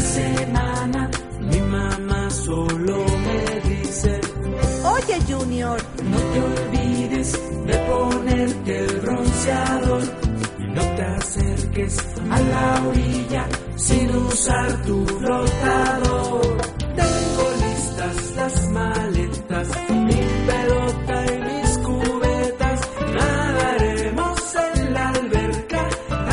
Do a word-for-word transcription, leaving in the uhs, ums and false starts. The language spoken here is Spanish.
semana mi mamá solo me dice: oye, Junior, no te olvides de ponerte el bronceador y no te acerques a la orilla sin usar tu flotador.